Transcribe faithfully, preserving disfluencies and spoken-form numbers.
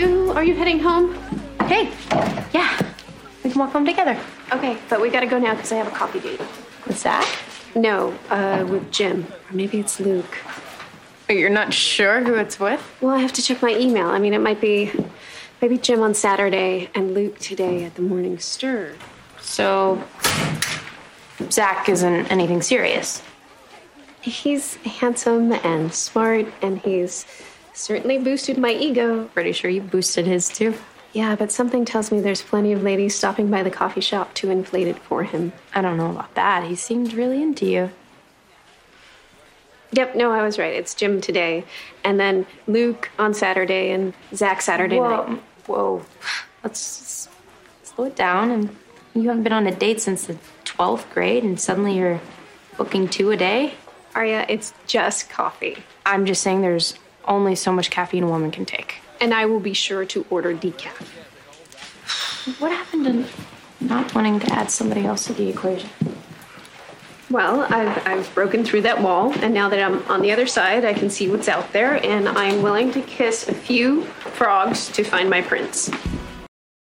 you are you heading home? Hey, yeah, we can walk home together. Okay, but we gotta go now because I have a coffee date. With Zach? No, uh, with Jim. Or maybe it's Luke. But you're not sure who it's with? Well, I have to check my email. I mean, it might be maybe Jim on Saturday and Luke today at the Morning Stir. So, Zach isn't anything serious. He's handsome and smart, and he's certainly boosted my ego. Pretty sure you boosted his too. Yeah, but something tells me there's plenty of ladies stopping by the coffee shop to inflate it for him. I don't know about that. He seemed really into you. Yep, no, I was right. It's Jim today. And then Luke on Saturday and Zach Saturday Whoa. night. Whoa. Let's just slow it down. And you haven't been on a date since the twelfth grade, and suddenly you're booking two a day? Arya, it's just coffee. I'm just saying there's only so much caffeine a woman can take. And I will be sure to order decaf. What happened to not wanting to add somebody else to the equation? Well, I've, I've broken through that wall, and now that I'm on the other side, I can see what's out there, and I'm willing to kiss a few frogs to find my prince.